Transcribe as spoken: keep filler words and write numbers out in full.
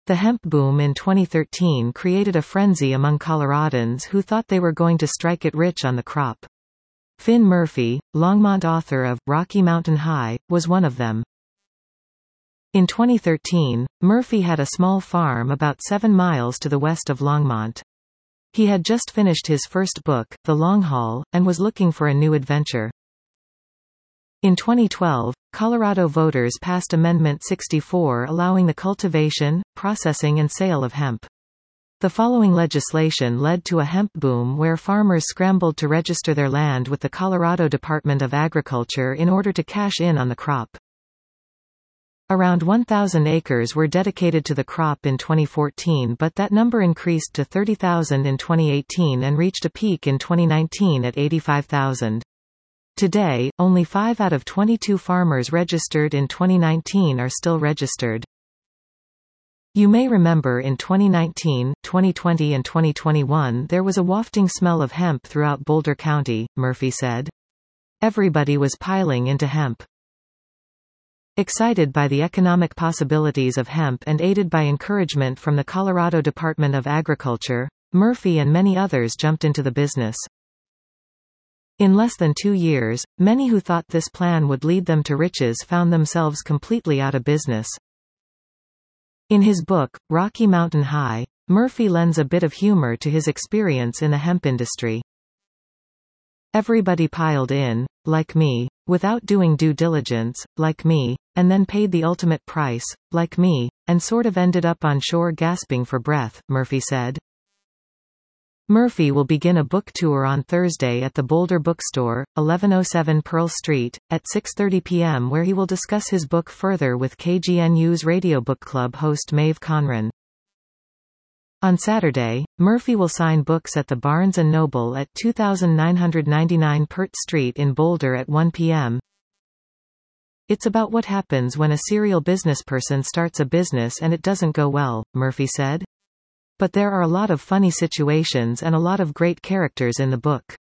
The hemp boom in twenty thirteen created a frenzy among Coloradans who thought they were going to strike it rich on the crop. Finn Murphy, Longmont author of Rocky Mountain High, was one of them. In twenty thirteen, Murphy had a small farm about seven miles to the west of Longmont. He had just finished his first book, The Long Haul, and was looking for a new adventure. In twenty twelve, Colorado voters passed Amendment sixty-four allowing the cultivation, processing and sale of hemp. The following legislation led to a hemp boom where farmers scrambled to register their land with the Colorado Department of Agriculture in order to cash in on the crop. Around one thousand acres were dedicated to the crop in twenty fourteen, but that number increased to thirty thousand in twenty eighteen and reached a peak in twenty nineteen at eighty-five thousand. Today, only five out of twenty-two farmers registered in twenty nineteen are still registered. You may remember in twenty nineteen, twenty twenty and twenty twenty-one there was a wafting smell of hemp throughout Boulder County, Murphy said. Everybody was piling into hemp. Excited by the economic possibilities of hemp and aided by encouragement from the Colorado Department of Agriculture, Murphy and many others jumped into the business. In less than two years, many who thought this plan would lead them to riches found themselves completely out of business. In his book, Rocky Mountain High, Murphy lends a bit of humor to his experience in the hemp industry. Everybody piled in, like me, without doing due diligence, like me, and then paid the ultimate price, like me, and sort of ended up on shore gasping for breath, Murphy said. Murphy will begin a book tour on Thursday at the Boulder Bookstore, eleven oh seven Pearl Street, at six thirty p m where he will discuss his book further with K G N U's Radio Book Club host Maeve Conran. On Saturday, Murphy will sign books at the Barnes and Noble at two thousand nine hundred ninety-nine Pert Street in Boulder at one p m It's about what happens when a serial businessperson starts a business and it doesn't go well, Murphy said. But there are a lot of funny situations and a lot of great characters in the book.